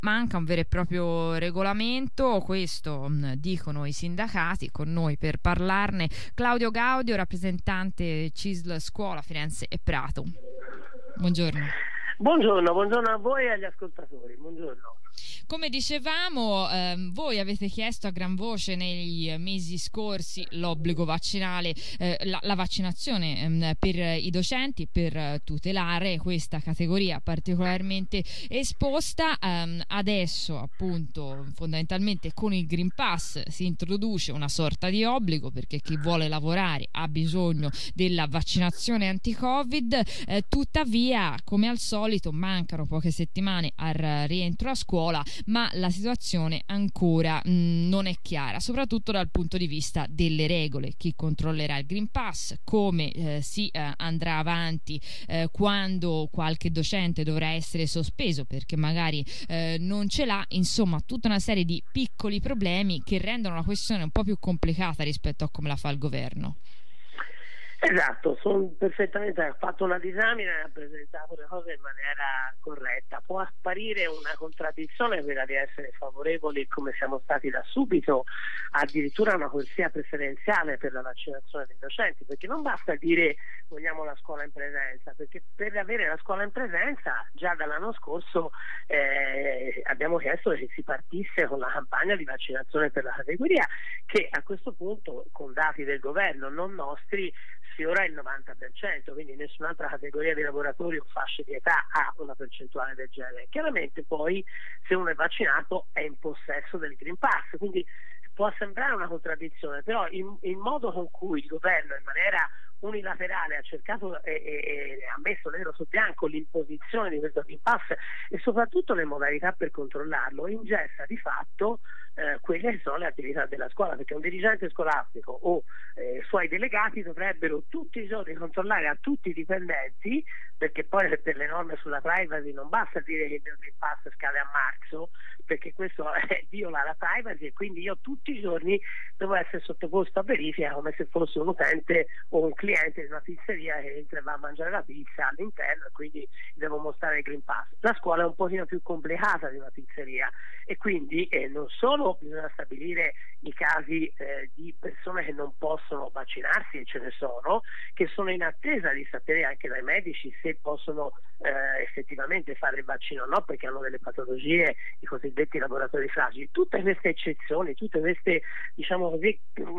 manca un vero e proprio regolamento, questo dicono i sindacati. Con noi per parlarne Claudio Gaudio, rappresentante CISL Scuola Firenze e Prato. Buongiorno. Buongiorno a voi e agli ascoltatori, buongiorno. Come dicevamo, voi avete chiesto a gran voce nei mesi scorsi l'obbligo vaccinale, la vaccinazione per i docenti, per tutelare questa categoria particolarmente esposta. Adesso appunto fondamentalmente con il Green Pass si introduce una sorta di obbligo, perché chi vuole lavorare ha bisogno della vaccinazione anti-Covid. Tuttavia, come al solito, mancano poche settimane al rientro a scuola, ma la situazione ancora non è chiara, soprattutto dal punto di vista delle regole: chi controllerà il Green Pass, come si andrà avanti quando qualche docente dovrà essere sospeso perché magari non ce l'ha. Insomma, tutta una serie di piccoli problemi che rendono la questione un po' più complicata rispetto a come la fa il governo. Esatto, sono perfettamente, ha fatto una disamina e ha presentato le cose in maniera corretta. Può apparire una contraddizione quella di essere favorevoli, come siamo stati da subito, addirittura una corsia preferenziale per la vaccinazione dei docenti, perché non basta dire vogliamo la scuola in presenza, perché per avere la scuola in presenza già dall'anno scorso abbiamo chiesto che si partisse con la campagna di vaccinazione per la categoria, che a questo punto con dati del governo, non nostri, sfiora il 90%, quindi nessun'altra categoria di lavoratori o fasce di età ha una percentuale del genere. Chiaramente poi se uno è vaccinato è in possesso del Green Pass, quindi può sembrare una contraddizione, però il modo con cui il governo in maniera unilaterale ha cercato e ha messo nero su bianco l'imposizione di questo Green Pass e soprattutto le modalità per controllarlo ingessa di fatto quelle che sono le attività della scuola, perché un dirigente scolastico o suoi delegati dovrebbero tutti i giorni controllare a tutti i dipendenti, perché poi per le norme sulla privacy non basta dire che il mio Green Pass scade a marzo, perché questo viola la privacy, e quindi io tutti i giorni devo essere sottoposto a verifica come se fosse un utente o un cliente di una pizzeria che entra e va a mangiare la pizza all'interno, e quindi devo mostrare il Green Pass. La scuola è un pochino più complicata di una pizzeria e quindi non solo bisogna stabilire i casi di persone che non possono vaccinarsi, e ce ne sono, che sono in attesa di sapere anche dai medici se possono effettivamente fare il vaccino o no, perché hanno delle patologie, i cosiddetti laboratori fragili. Tutte queste eccezioni, tutte queste, diciamo così,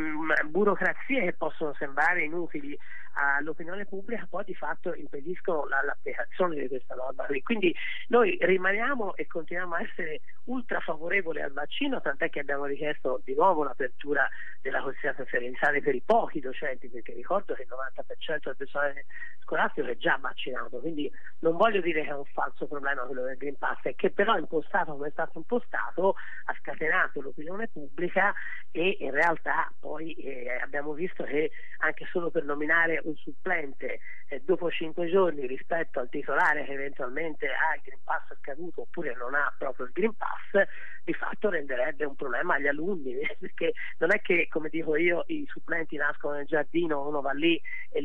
burocrazie che possono sembrare inutili all'opinione pubblica, poi di fatto impediscono l'applicazione di questa norma. Quindi noi rimaniamo e continuiamo a essere ultra favorevoli al vaccino, tant'è che abbiamo richiesto di nuovo l'apertura della corsia preferenziale per i pochi docenti, perché ricordo che il 90% del personale scolastico è già vaccinato, quindi non voglio dire che è un falso problema quello del Green Pass, è che però impostato come è stato impostato ha scatenato l'opinione pubblica e in realtà poi abbiamo visto che anche solo per nominare un supplente dopo 5 giorni rispetto al titolare che eventualmente ha il Green Pass scaduto oppure non ha proprio il Green Pass, di fatto renderebbe un problema agli alunni, perché non è che, come dico io, i supplenti nascono nel giardino, uno va lì e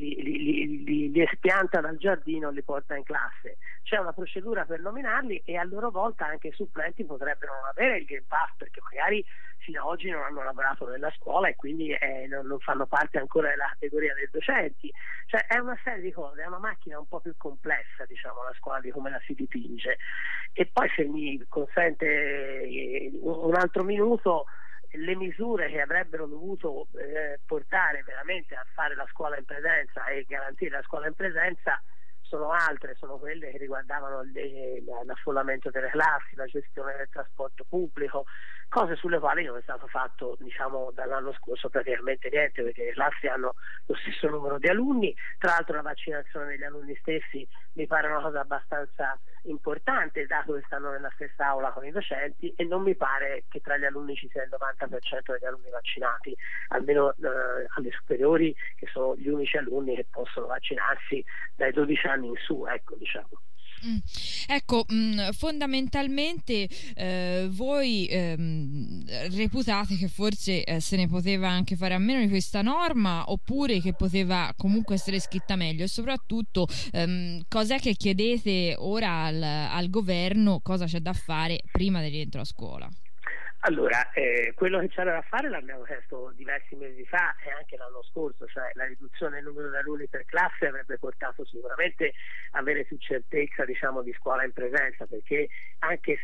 li espianta dal giardino e li porta in classe. C'è una procedura per nominarli e a loro volta anche i supplenti potrebbero non avere il Green Pass perché magari fino ad oggi non hanno lavorato nella scuola e quindi non fanno parte ancora della categoria dei docenti. Cioè è una serie di cose, è una macchina un po' più complessa, diciamo, la scuola di come la si dipinge. E poi, se mi consente un altro minuto, le misure che avrebbero dovuto portare veramente a fare la scuola in presenza e garantire la scuola in presenza sono altre, sono quelle che riguardavano l'affollamento delle classi, la gestione del trasporto pubblico, cose sulle quali non è stato fatto, diciamo, dall'anno scorso praticamente niente, perché le classi hanno lo stesso numero di alunni. Tra l'altro la vaccinazione degli alunni stessi mi pare una cosa abbastanza importante, dato che stanno nella stessa aula con i docenti, e non mi pare che tra gli alunni ci sia il 90% degli alunni vaccinati, almeno alle superiori, che sono gli unici alunni che possono vaccinarsi dai 12 anni in su, ecco, diciamo. Ecco, fondamentalmente voi reputate che forse se ne poteva anche fare a meno di questa norma, oppure che poteva comunque essere scritta meglio, e soprattutto cos'è che chiedete ora al governo, cosa c'è da fare prima del rientro a scuola? Allora, quello che c'era da fare l'abbiamo chiesto diversi mesi fa e anche l'anno scorso, cioè la riduzione del numero di alunni per classe avrebbe portato sicuramente a avere più certezza, diciamo, di scuola in presenza, perché anche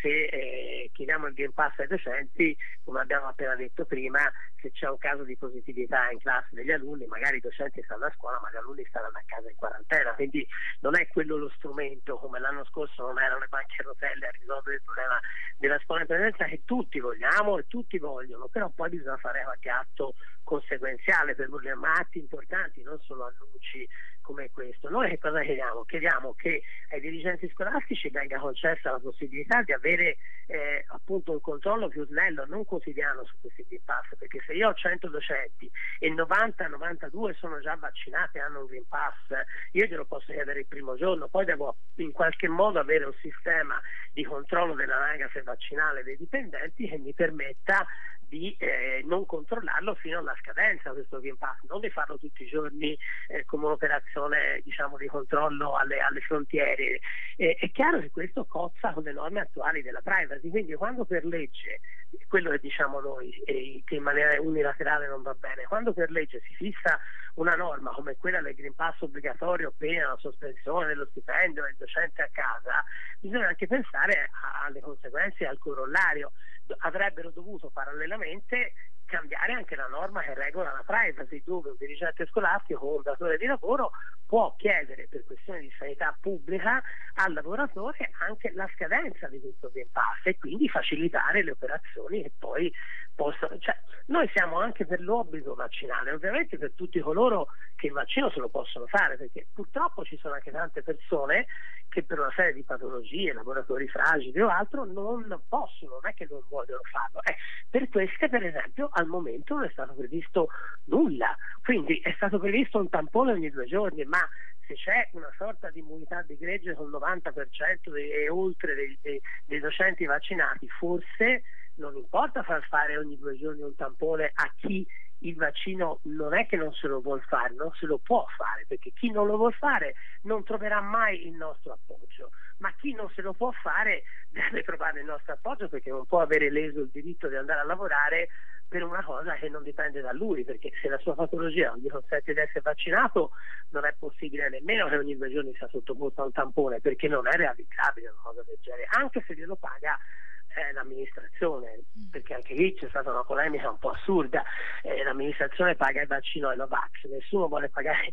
se chiediamo il Green Pass ai docenti, come abbiamo appena detto prima, se c'è un caso di positività in classe degli alunni, magari i docenti stanno a scuola ma gli alunni stanno a casa in quarantena, quindi non è quello lo strumento, come l'anno scorso non erano le banche a rotelle a risolvere il problema della scuola in presenza, che tutti vogliamo e tutti vogliono, però poi bisogna fare qualche atto conseguenziale per atti importanti, non solo annunci come questo. Noi che cosa chiediamo? Chiediamo che ai dirigenti scolastici venga concessa la possibilità di avere appunto un controllo più snello, non quotidiano, su questi Green Pass, perché se io ho 100 docenti e 90-92 sono già vaccinati e hanno un Green Pass, io glielo posso chiedere il primo giorno, poi devo in qualche modo avere un sistema di controllo dell'anagrafe vaccinale dei dipendenti che mi permetta di non controllarlo fino alla scadenza questo Green Pass, non di farlo tutti i giorni come un'operazione, diciamo, di controllo alle frontiere. È chiaro che questo cozza con le norme attuali della privacy, quindi quando per legge, quello che diciamo noi, che in maniera unilaterale non va bene, quando per legge si fissa una norma come quella del Green Pass obbligatorio pena la sospensione dello stipendio del docente a casa, bisogna anche pensare alle conseguenze e al corollario. Avrebbero dovuto parallelamente cambiare anche la norma che regola la privacy, dove un dirigente scolastico o un datore di lavoro può chiedere per questioni di sanità pubblica al lavoratore anche la scadenza di questo Green Pass e quindi facilitare le operazioni che poi possono, cioè, noi siamo anche per l'obbligo vaccinale, ovviamente per tutti coloro che il vaccino se lo possono fare, perché purtroppo ci sono anche tante persone che per una serie di patologie, lavoratori fragili o altro, non possono, non è che non vogliono farlo. Per queste, per esempio, al momento non è stato previsto nulla, quindi è stato previsto un tampone ogni 2 giorni, ma se c'è una sorta di immunità di gregge sul 90% e oltre dei docenti vaccinati, forse non importa far fare ogni 2 giorni un tampone a chi il vaccino non è che non se lo vuol fare, non se lo può fare, perché chi non lo vuol fare non troverà mai il nostro appoggio, ma chi non se lo può fare deve trovare il nostro appoggio, perché non può avere leso il diritto di andare a lavorare per una cosa che non dipende da lui, perché se la sua patologia non gli consente di essere vaccinato non è possibile nemmeno che ogni 2 giorni sia sottoposto a un tampone, perché non è realizzabile una cosa del genere, anche se glielo paga l'amministrazione, perché anche lì c'è stata una polemica un po' assurda, l'amministrazione paga il vaccino ai Novax, nessuno vuole pagare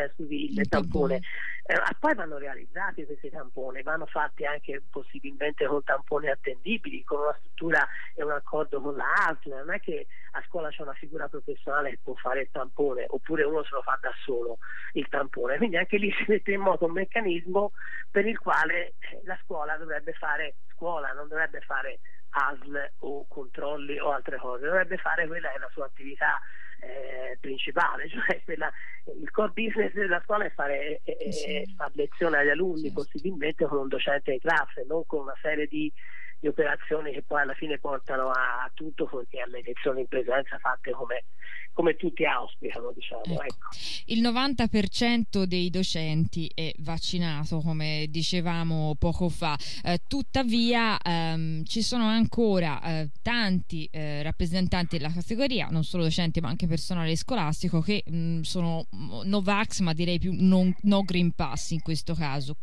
il tampone, poi vanno realizzati questi tamponi, vanno fatti anche possibilmente con tamponi attendibili, con una struttura e un accordo con la ASL, non è che a scuola c'è una figura professionale che può fare il tampone, oppure uno se lo fa da solo il tampone, quindi anche lì si mette in moto un meccanismo per il quale la scuola dovrebbe fare scuola, non dovrebbe fare ASL o controlli o altre cose, dovrebbe fare quella che è la sua attività principale, cioè il core business della scuola è fare lezione agli alunni, possibilmente con un docente in classe, non con una serie di operazioni che poi alla fine portano a tutto fuorché alle lezioni in presenza fatte come tutti auspicano, diciamo. Ecco. Il 90% dei docenti è vaccinato, come dicevamo poco fa, tuttavia ci sono ancora tanti rappresentanti della categoria, non solo docenti ma anche personale scolastico, che sono Novax, ma direi più no Green Pass in questo caso.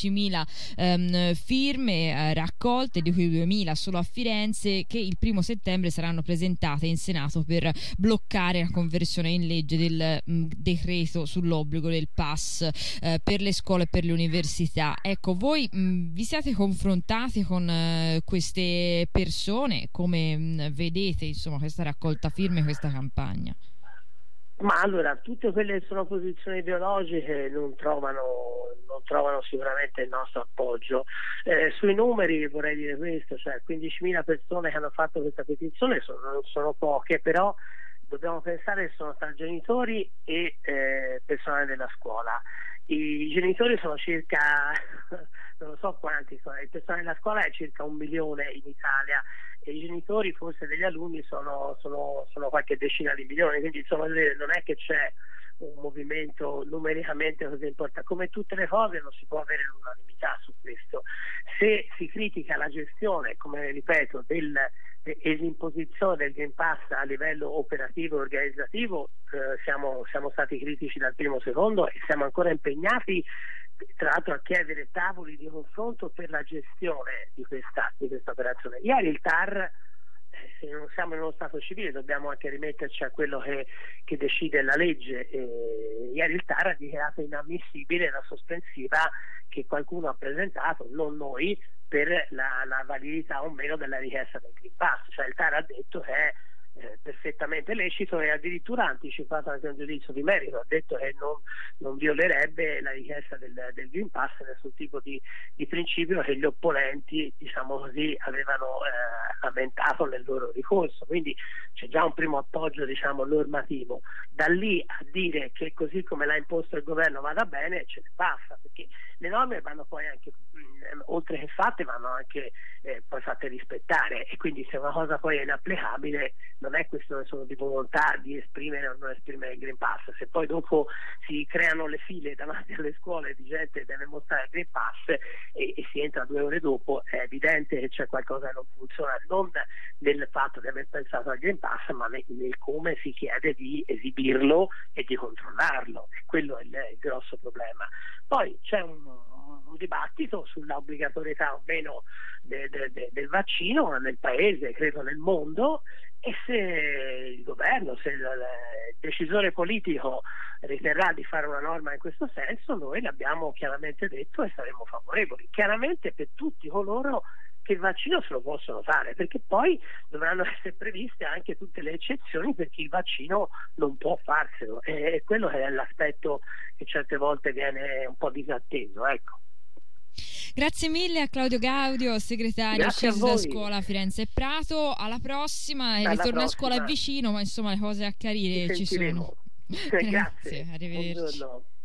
15.000 firme raccolte, di cui 2.000 solo a Firenze, che il 1° settembre saranno presentate in Senato per bloccare la conversione in legge del decreto sull'obbligo del pass per le scuole e per le università. Ecco, voi vi siete confrontati con queste persone? Come vedete, insomma, questa raccolta firme, questa campagna? Ma allora, tutte quelle che sono posizioni ideologiche non trovano sicuramente il nostro appoggio. Sui numeri vorrei dire questo, cioè 15.000 persone che hanno fatto questa petizione sono poche, però dobbiamo pensare che sono tra genitori e personale della scuola. I genitori sono circa, non lo so quanti sono, il personale della scuola è circa 1 milione in Italia e i genitori forse degli alunni sono qualche decina di milioni, quindi insomma non è che c'è un movimento numericamente così importante. Come tutte le cose non si può avere l'unanimità su questo. Se si critica la gestione, come ripeto, e l'imposizione del Green Pass a livello operativo e organizzativo, siamo stati critici dal primo secondo e siamo ancora impegnati tra l'altro a chiedere tavoli di confronto per la gestione di questa operazione. Ieri il TAR, se non siamo in uno stato civile dobbiamo anche rimetterci a quello che decide la legge. Ieri il TAR ha dichiarato inammissibile la sospensiva che qualcuno ha presentato, non noi, per la validità o meno della richiesta del Green Pass. Cioè il TAR ha detto che è perfettamente lecito e addirittura ha anticipato anche un giudizio di merito, ha detto che non violerebbe la richiesta del Green Pass, nessun tipo di principio che gli opponenti, diciamo così, avevano lamentato nel loro ricorso. Quindi c'è già un primo appoggio, diciamo, normativo. Da lì a dire che così come l'ha imposto il governo vada bene, ce ne passa, perché le norme vanno poi anche, oltre che fatte, vanno anche poi fatte rispettare, e quindi se una cosa poi è inapplicabile non è questione solo di volontà di esprimere o non esprimere il Green Pass. Se poi dopo si creano le file davanti alle scuole di gente che deve mostrare il Green Pass e si entra 2 ore dopo, è evidente che c'è qualcosa che non funziona, non nel fatto di aver pensato al Green Pass, ma nel come si chiede di esibirlo e di controllarlo. E quello è il grosso problema. Poi c'è un dibattito sull'obbligatorietà o meno del vaccino nel paese, credo nel mondo, e se il governo, se il decisore politico riterrà di fare una norma in questo senso, noi l'abbiamo chiaramente detto e saremo favorevoli, chiaramente per tutti coloro che il vaccino se lo possono fare, perché poi dovranno essere previste anche tutte le eccezioni per chi il vaccino non può farselo, e quello che è l'aspetto che certe volte viene un po' disatteso, ecco. Grazie mille a Claudio Gaudio, segretario sceso da scuola Firenze e Prato. Alla prossima, il ritorno a scuola è vicino, ma insomma le cose a chiarire ci sono. Grazie, arrivederci. Buongiorno.